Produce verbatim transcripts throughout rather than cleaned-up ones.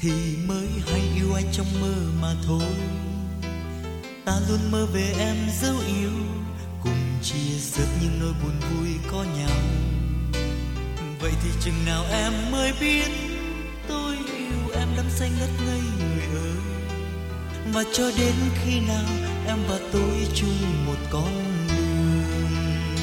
thì mới hay yêu ai trong mơ mà thôi. Ta luôn mơ về em dấu yêu, cùng chia sớt những nỗi buồn vui có nhau. Vậy thì chừng nào em mới biết tôi yêu em đắm say ngất ngây người ơi. Và cho đến khi nào em và tôi chung một con đường.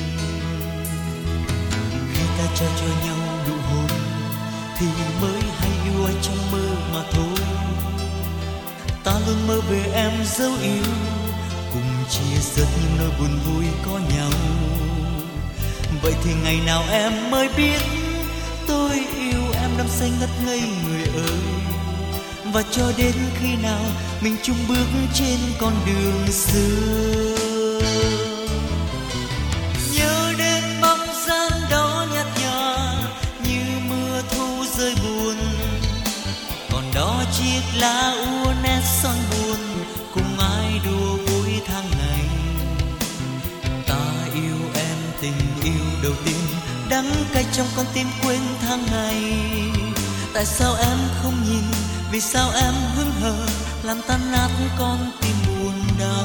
Khi ta trao cho nhau nụ hôn thì mới hay yêu ai trong mơ mà thôi. Ta luôn mơ về em dấu yêu, cùng chia sớt những nỗi buồn vui có nhau. Vậy thì ngày nào em mới biết tôi yêu em đắm say ngất ngây người ơi. Và cho đến khi nào mình chung bước trên con đường xưa. Nhớ đến bóng dáng đó nhạt nhòa như mưa thu rơi buồn. Còn đó chiếc lá úa nét son buồn, cùng ai đùa vui tháng ngày. Ta yêu em tình yêu đầu tiên, đắng cay trong con tim quên tháng ngày. Tại sao em không nhìn, vì sao em hững hờ, làm tan nát con tim buồn đau.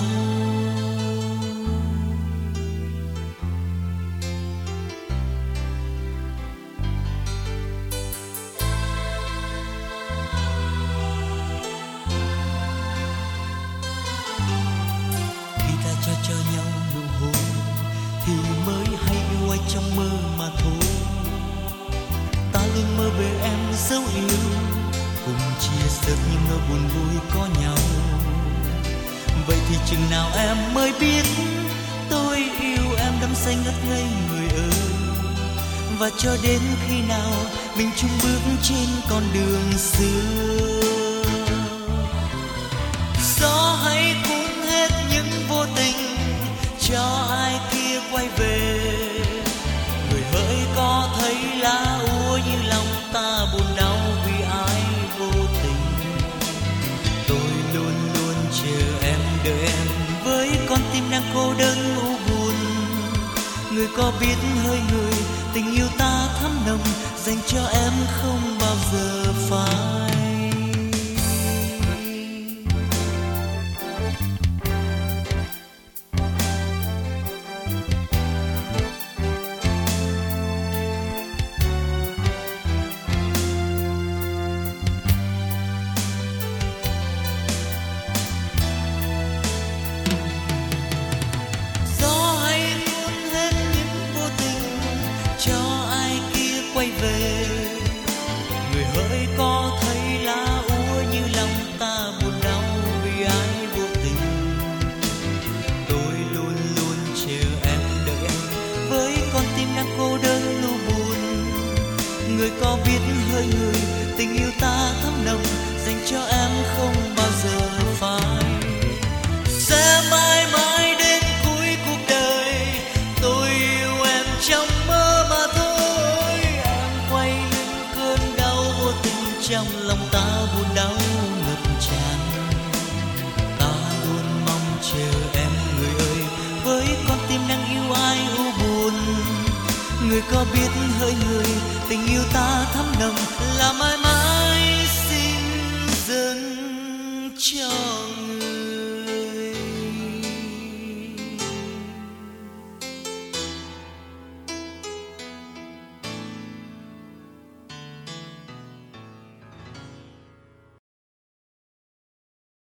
Khi ta cho cho nhau nụ hôn thì mới hay yêu ai trong mơ mà thôi. Ta luôn mơ về em dấu yêu, cùng chia sớt những nỗi buồn vui có nhau. Vậy thì chừng nào em mới biết tôi yêu em đắm say ngất ngây người ơi. Và cho đến khi nào mình chung bước trên con đường xưa. Gió hãy cuốn hết những vô tình, cho ai kia quay về. Người hỡi có thấy lá úa như lòng ta buồn đau vì ai vô tình. Tôi luôn luôn chờ em, đợi em với con tim đang cô đơn u buồn. Người có biết hơi người tình yêu ta thắm nồng, dành cho em không bao giờ phai. Quay về người hỡi có thấy lá úa như lòng ta buồn đau vì ai vô tình. Tôi luôn luôn chờ em, đợi em với con tim đang cô đơn lu buồn. Người có biết hơi người tình yêu ta thắm nồng, dành cho em không bao giờ phai. Sẽ mãi mãi đến cuối cuộc đời tôi yêu em trong mơ mà thôi. Trong lòng ta buồn đau ngập tràn, ta luôn mong chờ em người ơi, với con tim đang yêu ai u buồn. Người có biết hơi người tình yêu ta thắm nồng, là mãi mãi xin dâng cho